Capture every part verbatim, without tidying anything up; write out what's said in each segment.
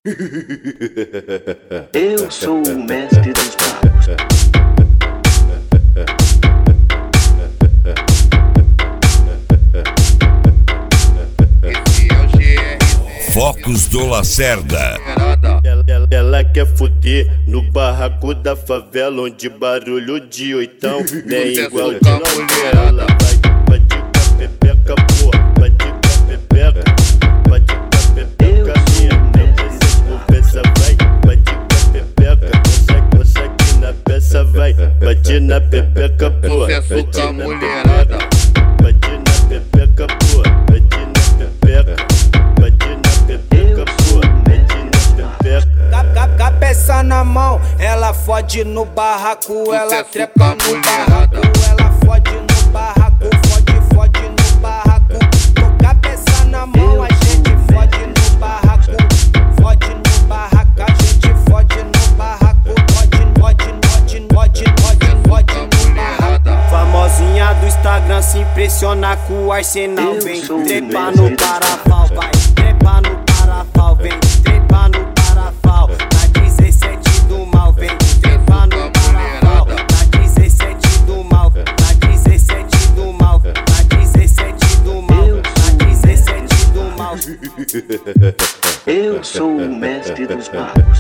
Eu sou o mestre dos magos. Focos do Lacerda. Ela, ela, ela quer fuder no barraco da favela, onde barulho de oitão nem igual de novela. Ela vai, vai de capepeca, porra, vai de capepeca, vai de capepeca, minha mente conversa, vai, vai de capepeca, consegue, consegue na peça, vai, vai de na pepeca, porra, vai de na mulherada, vai de na pepeca, porra, vai de na pepeca. Cabeça na mão, ela fode no barraco, ela trepa no barraco, ela fode no barraco, fode, fode no barraco. Com cabeça na mão, a gente fode no barraco, fode no barraco, a gente fode no barraco, fode, fode, fode, fode, fode, fode no barraco. Famosinha do Instagram se impressiona com o arsenal, vem trepa no parafal, vai trepa no parafal, vem trepa no parafal. Eu sou o mestre dos magos.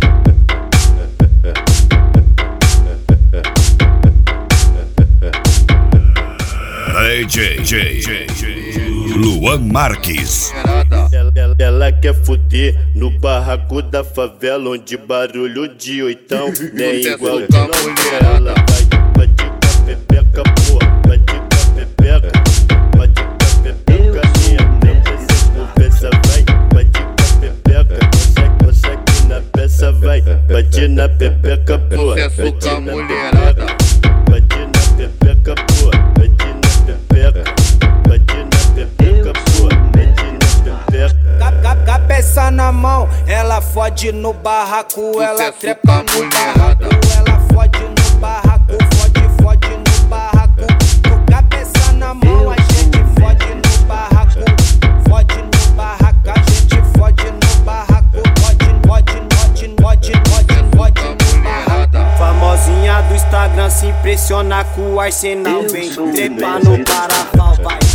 D J Luan Marques. Ela, ela, ela quer fuder no barraco da favela, onde barulho de oitão nem igual de novela. Ela vai, vai de capepeca, porra, vai de capepeca, vai de capepeca, minha mente conversa, vai, vai de capepeca, consegue, consegue na peça, vai, vai de na pepeca, porra, vai de na mulherada, vai de na pepeca, porra, vai de na pepeca, vai de na pepeca, porra, vai de na pepeca. Cabeça na mão, ela fode no barraco, ela trepa no barraco, ela fode no barraco, fode, fode no barraco. Com cabeça na mão, a gente fode no barraco, fode no barraco, a gente fode no barraco, fode, fode, fode, fode, fode, fode no barraco. Famosinha do Instagram se impressiona com o arsenal, vem trepa no parafal, vai